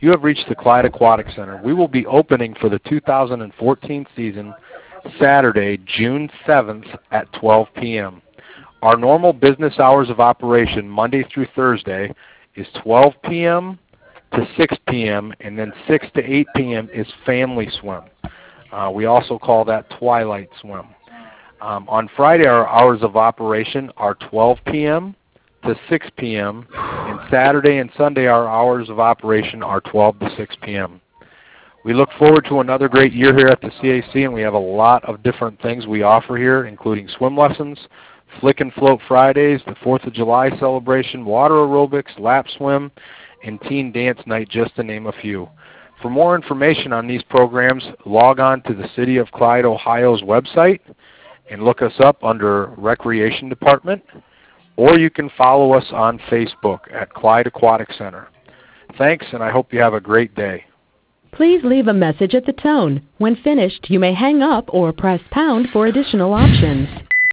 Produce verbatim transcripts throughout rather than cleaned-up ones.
You have reached the Clyde Aquatic Center. We will be opening for the two thousand fourteen season Saturday, June seventh at twelve p m Our normal business hours of operation, Monday through Thursday, is twelve p m to six p m, and then six to eight p m is family swim. Uh, we also call that twilight swim. Um, on Friday, our hours of operation are twelve p m to six p m, and Saturday and Sunday, our hours of operation are twelve to six p m We look forward to another great year here at the C A C, and we have a lot of different things we offer here, including swim lessons, Flick and Float Fridays, the fourth of July celebration, water aerobics, lap swim, and teen dance night, just to name a few. For more information on these programs, log on to the City of Clyde, Ohio's website and look us up under Recreation Department, or you can follow us on Facebook at Clyde Aquatic Center. Thanks, and I hope you have a great day. Please leave a message at the tone. When finished, you may hang up or press pound for additional options.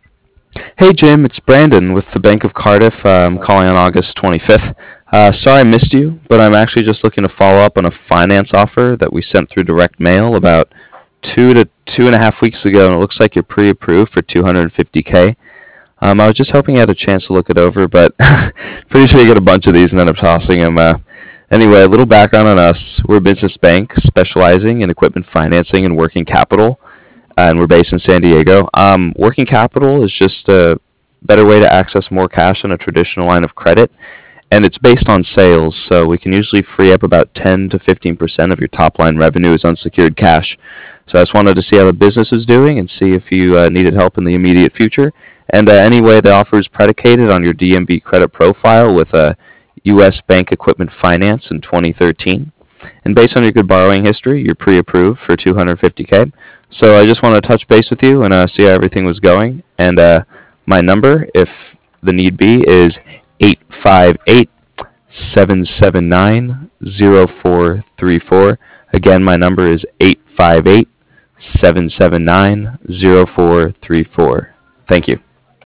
Hey Jim, it's Brandon with the Bank of Cardiff. Uh, I'm calling on August twenty-fifth. Uh, sorry I missed you, but I'm actually just looking to follow up on a finance offer that we sent through direct mail about two to two and a half weeks ago, and it looks like you're pre-approved for two hundred fifty K. Um, I was just hoping you had a chance to look it over, but pretty sure you get a bunch of these and end up tossing them. Uh, anyway, a little background on us. We're a business bank specializing in equipment financing and working capital, and we're based in San Diego. Um, working capital is just a better way to access more cash than a traditional line of credit, and it's based on sales, so we can usually free up about ten to fifteen percent of your top-line revenue as unsecured cash. So I just wanted to see how the business is doing and see if you uh, needed help in the immediate future. And uh, anyway, the offer is predicated on your D M V credit profile with a U S Bank Equipment Finance in twenty thirteen. And based on your good borrowing history, you're pre-approved for two hundred fifty K. So I just want to touch base with you and uh, see how everything was going. And uh, my number, if the need be, is eight five eight, seven seven nine, zero four three four. Again, my number is eight five eight, seven seven nine, zero four three four. Thank you.